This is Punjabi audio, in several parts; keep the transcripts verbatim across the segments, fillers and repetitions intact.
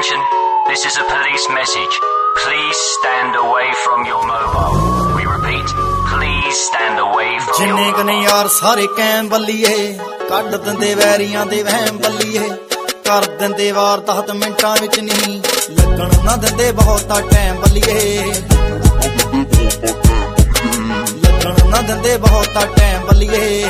Attention, this is a police message. Please stand away from your mobile. We repeat, please stand away from your ਜਿੰਨੇ ਕਨੇ ਯਾਰ ਸਾਰੇ ਕੈਮ ਬੱਲੀਏ, ਕੱਢ ਦਿੰਦੇ ਵੈਰੀਆਂ ਦੇ ਵਹਿਮ ਬੱਲੀਏ, ਕਰ ਦਿੰਦੇ ਵਾਰ ਦਸ ਮਿੰਟਾਂ ਵਿੱਚ ਨਹੀਂ, ਲੱਗਣ ਨਾ ਦਿੰਦੇ ਬਹੁਤਾ ਟਾਈਮ ਬੱਲੀਏ, ਲੱਗਣ ਨਾ ਦਿੰਦੇ ਬਹੁਤਾ ਟਾਈਮ ਬੱਲੀਏ।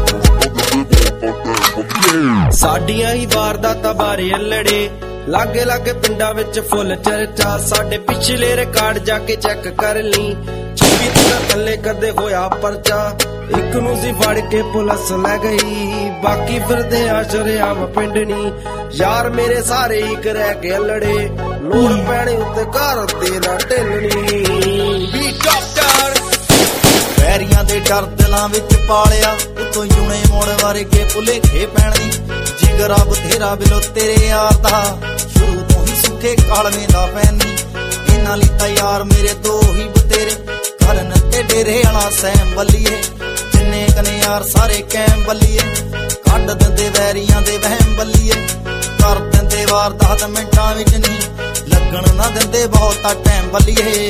ਸਾਡੀਆਂ ਹੀ ਵਾਰਦਾਤਾਂ ਬਾਰੇ ਅਲੜੇ, ਲਾਗੇ ਲਾਗੇ ਪਿੰਡਾਂ ਵਿੱਚ ਫੁੱਲ ਚਰਚਾ, ਸਾਡੇ ਪਿਛਲੇ ਰਿਕਾਰਡ ਜਾ ਕੇ ਚੈੱਕ ਕਰ ਲਈ, ਛੱਬੀ ਦਿਨਾਂ ਥੱਲੇ ਕਦੇ ਹੋਇਆ ਪਰਚਾ, ਇੱਕ ਨੂੰ ਸੀ ਫੜ ਕੇ ਪੁਲਿਸ ਲੈ ਗਈ, ਬਾਕੀ ਫਿਰਦੇ ਆ ਸ਼ਰੇਆਮ ਪਿੰਡ ਨੀ, ਯਾਰ ਮੇਰੇ ਸਾਰੇ ਹੀ ਰਹਿ ਕੇ ਅਲੜੇ, ਲੋੜ ਪੈਣੇ ਉੱਤੇ ਘਰ ਦੇ ਨਾ ਢਿੱਲਣੀ। ਵੀ ਡਾਕਟਰ ਵੈਰੀਆਂ ਦੇ ਡਰ ਦਿਲਾਂ ਵਿੱਚ ਪਾਲਿਆ, ਉਤੋਂ ਜੁਣੇ ਮੋੜ ਵਰਗੇ ਭੁਲੇਖੇ ਪੈਣੀ, ਜਿਗਰਾ ਬਥੇਰਾ ਬਿਲੋ ਤੇਰੇ ਯਾਰ ਦਾ, ਸ਼ੁਰੂ ਤੋਂ ਹੀ ਸੁੱਕੇ ਕਾਲਵੇਂ ਦਾ ਫੈਨੀ, ਇਹਨਾਂ ਲਈ ਤਾਂ ਯਾਰ ਮੇਰੇ ਦੋ ਹੀ ਬਤੇਰੇ, ਕਰਨ ਤੇ ਡੇਰੇ ਵਾਲਾ ਸੈਮ ਬੱਲੀਏ, ਜਿੰਨੇ ਕਨੇ ਯਾਰ ਸਾਰੇ ਕੈਮ ਬੱਲੀਏ, ਕੱਢ ਦਿੰਦੇ ਵੈਰੀਆਂ ਦੇ ਵਹਿਮ ਬੱਲੀਏ, ਕਰ ਦਿੰਦੇ ਵਾਰ ਦਸ ਮਿੰਟਾਂ ਵਿੱਚ ਨਹੀਂ, ਲੱਗਣ ਨਾ ਦਿੰਦੇ ਬਹੁਤਾ ਟਾਈਮ ਬੱਲੀਏ।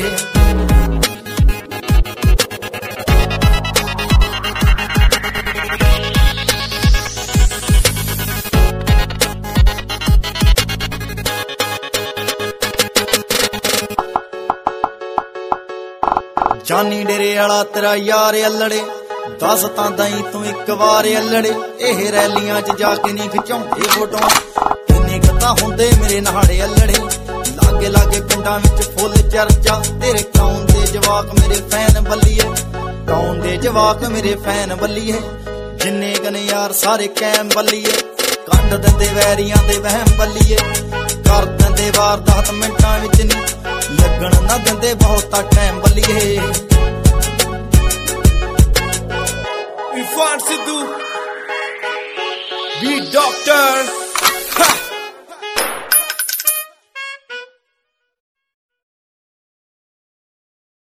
ਜਾਨੀ ਡੇਰੇ ਵਾਲਾ ਤੇਰਾ ਯਾਰ ਅਲੜੇ, ਦੱਸ ਤਾਂ ਦਈ ਤੂੰ ਇੱਕ ਵਾਰ ਅਲੜੇ, ਇਹ ਰੈਲੀਆਂ 'ਚ ਜਾ ਕੇ ਨਹੀਂ ਖਿਚਾਉਂਦੇ ਫੋਟੋਆਂ, ਕਿੰਨੇ ਗੱਤਾਂ ਹੁੰਦੇ ਮੇਰੇ ਨਾੜੇ ਅਲੜੇ, ਲਾਗੇ ਲਾਗੇ ਪਿੰਡਾਂ ਵਿੱਚ ਫੁੱਲ ਚਰਚਾ, ਤੇਰੇ ਕੌਣ ਦੇ ਜਵਾਕ ਮੇਰੇ ਫੈਨ ਬੱਲੀਏ, ਕੌਣ ਦੇ ਜਵਾਕ ਮੇਰੇ ਫੈਨ ਬੱਲੀਏ, ਜਿੰਨੇ ਕਨੇ ਯਾਰ ਸਾਰੇ ਕੈਮ ਬੱਲੀਏ, ਕੱਢ ਦਿੰਦੇ ਵੈਰੀਆਂ ਦੇ ਵਹਿਮ ਬੱਲੀਏ, ਕਰ ਦਿੰਦੇ ਵਾਰ ਦਸ ਮਿੰਟਾਂ ਵਿੱਚ ਨਹੀਂ, ਲੱਗਣ ਨਾ ਦਿੰਦੇ ਬਹੁਤਾ ਟਾਈਮ ਬੱਲੀਏ। ਇਰਫਾਨ ਸਿੱਧੂ ਵੀ ਡਾਕਟਰ।